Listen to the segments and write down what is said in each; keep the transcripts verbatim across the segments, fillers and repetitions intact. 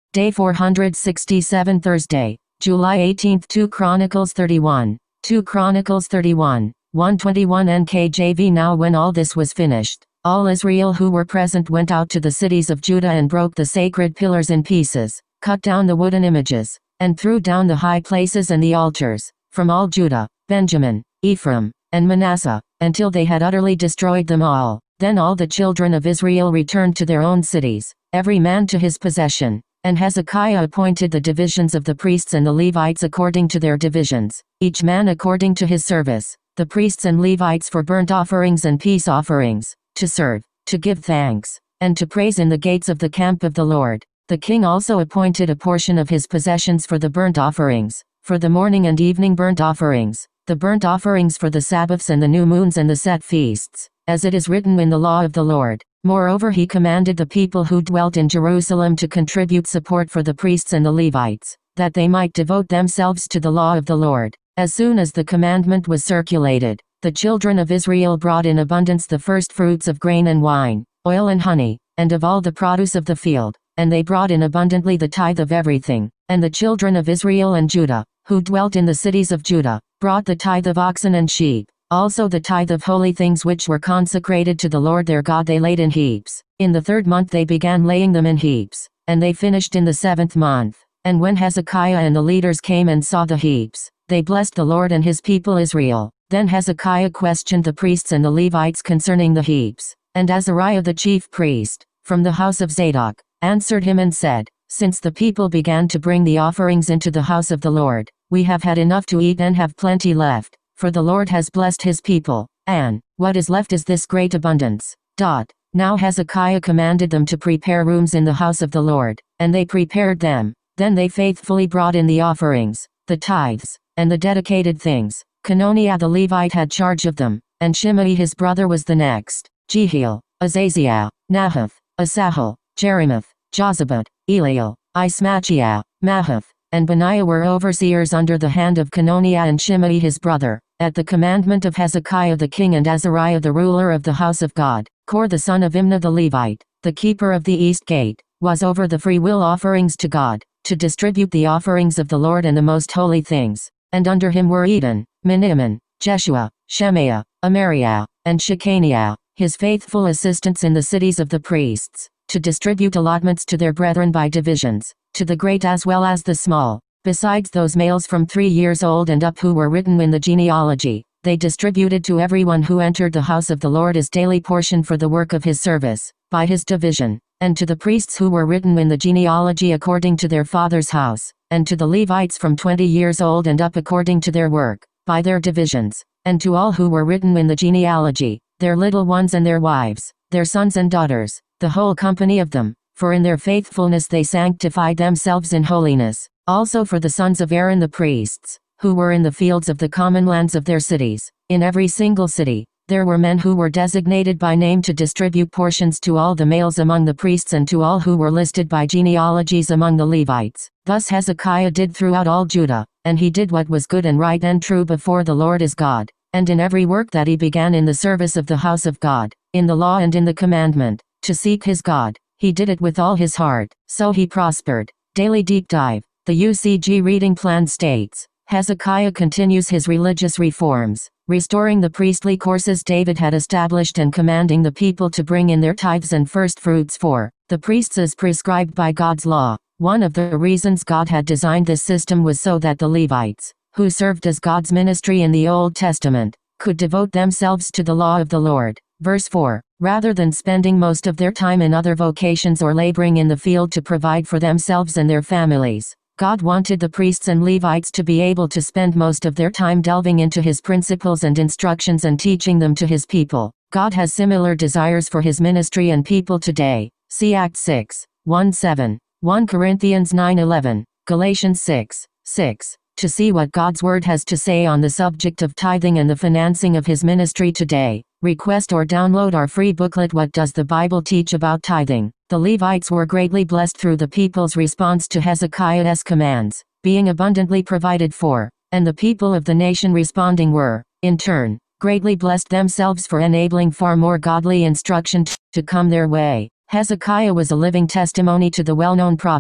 Day four hundred sixty-seven Thursday, July eighteenth two Chronicles thirty-one. two Chronicles thirty-one, one twenty-one N K J V. Now when all this was finished, all Israel who were present went out to the cities of Judah and broke the sacred pillars in pieces, cut down the wooden images, and threw down the high places and the altars, from all Judah, Benjamin, Ephraim, and Manasseh, until they had utterly destroyed them all. Then all the children of Israel returned to their own cities, every man to his possession. And Hezekiah appointed the divisions of the priests and the Levites according to their divisions, each man according to his service, the priests and Levites for burnt offerings and peace offerings, to serve, to give thanks, and to praise in the gates of the camp of the Lord. The king also appointed a portion of his possessions for the burnt offerings, for the morning and evening burnt offerings, the burnt offerings for the Sabbaths and the new moons and the set feasts, as it is written in the law of the Lord. Moreover, he commanded the people who dwelt in Jerusalem to contribute support for the priests and the Levites, that they might devote themselves to the law of the Lord. As soon as the commandment was circulated, the children of Israel brought in abundance the first fruits of grain and wine, oil and honey, and of all the produce of the field, and they brought in abundantly the tithe of everything. And the children of Israel and Judah, who dwelt in the cities of Judah, brought the tithe of oxen and sheep. Also the tithe of holy things which were consecrated to the Lord their God they laid in heaps. In the third month they began laying them in heaps, and they finished in the seventh month. And when Hezekiah and the leaders came and saw the heaps, they blessed the Lord and his people Israel. Then Hezekiah questioned the priests and the Levites concerning the heaps. And Azariah the chief priest, from the house of Zadok, answered him and said, Since the people began to bring the offerings into the house of the Lord, we have had enough to eat and have plenty left. For the Lord has blessed his people, and what is left is this great abundance. Dot. Now Hezekiah commanded them to prepare rooms in the house of the Lord, and they prepared them. Then they faithfully brought in the offerings, the tithes, and the dedicated things. Cononiah the Levite had charge of them, and Shimei his brother was the next. Jehiel, Azaziah, Nahath, Asahel, Jerimoth, Jozabad, Eliel, Ismachiah, Mahath, and Benaiah were overseers under the hand of Cononiah and Shimei his brother, at the commandment of Hezekiah the king and Azariah the ruler of the house of God. Kor the son of Imnah the Levite, the keeper of the east gate, was over the freewill offerings to God, to distribute the offerings of the Lord and the most holy things. And under him were Eden, Miniamin, Jeshua, Shemaiah, Amariah, and Shechaniah, his faithful assistants in the cities of the priests, to distribute allotments to their brethren by divisions, to the great as well as the small. Besides those males from three years old and up who were written in the genealogy, they distributed to everyone who entered the house of the Lord his daily portion for the work of his service, by his division, and to the priests who were written in the genealogy according to their father's house, and to the Levites from twenty years old and up according to their work, by their divisions, and to all who were written in the genealogy, their little ones and their wives, their sons and daughters, the whole company of them, for in their faithfulness they sanctified themselves in holiness. Also for the sons of Aaron the priests, who were in the fields of the common lands of their cities, in every single city, there were men who were designated by name to distribute portions to all the males among the priests and to all who were listed by genealogies among the Levites. Thus Hezekiah did throughout all Judah, and he did what was good and right and true before the Lord his God, and in every work that he began in the service of the house of God, in the law and in the commandment, to seek his God, he did it with all his heart, so he prospered. Daily Deep Dive. The U C G reading plan states, Hezekiah continues his religious reforms, restoring the priestly courses David had established and commanding the people to bring in their tithes and first fruits for the priests as prescribed by God's law. One of the reasons God had designed this system was so that the Levites, who served as God's ministry in the Old Testament, could devote themselves to the law of the Lord. Verse four. Rather than spending most of their time in other vocations or laboring in the field to provide for themselves and their families, God wanted the priests and Levites to be able to spend most of their time delving into his principles and instructions and teaching them to his people. God has similar desires for his ministry and people today. See Acts six, one seven, First Corinthians nine eleven, Galatians six, six. To see what God's Word has to say on the subject of tithing and the financing of his ministry today, request or download our free booklet What Does the Bible Teach About Tithing? The Levites were greatly blessed through the people's response to Hezekiah's commands, being abundantly provided for, and the people of the nation responding were, in turn, greatly blessed themselves for enabling far more godly instruction to come their way. Hezekiah was a living testimony to the well-known proverb,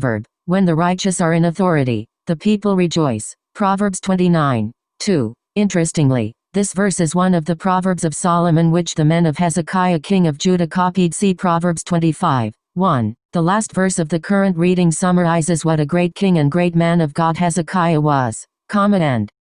When the righteous are in authority, the people rejoice. Proverbs twenty-nine, two. Interestingly, this verse is one of the Proverbs of Solomon which the men of Hezekiah king of Judah copied. See Proverbs twenty-five, one. The last verse of the current reading summarizes what a great king and great man of God Hezekiah was. Comma end.